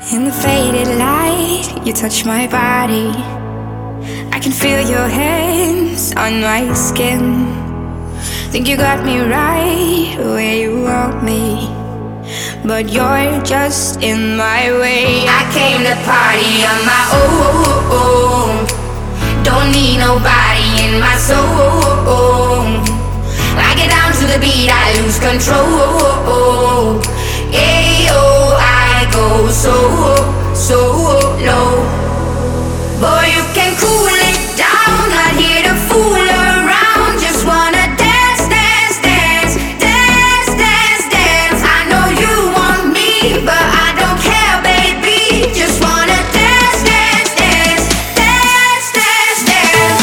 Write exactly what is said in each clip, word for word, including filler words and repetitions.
In the faded light, you touch my body. I can feel your hands on my skin. Think you got me right where you want me, but you're just in my way. I came to party on my own. Don't need nobody in my soul. I get down to the beat, I lose control. Ayo, I go so, so low. Boy, you can cool it down, not here to fool around. Just wanna dance, dance, dance, dance, dance, dance. I know you want me, but I don't care, baby. Just wanna dance, dance, dance, dance, dance, dance.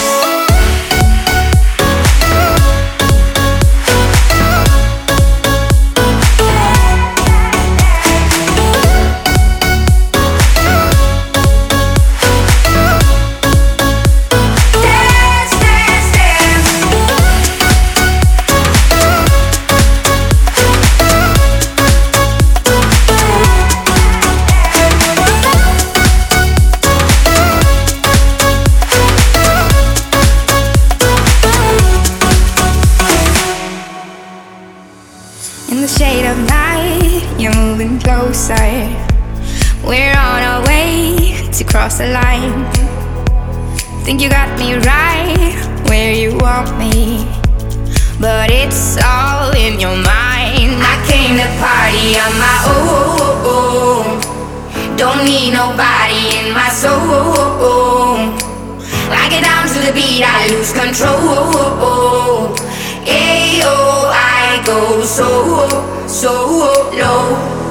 In the shade of night, you're moving closer. We're on our way to cross the line. Think you got me right where you want me, but it's all in your mind. I came to party on my own. Don't need nobody in my soul. I get down to the beat, I lose control. Ayo, I go so, so low.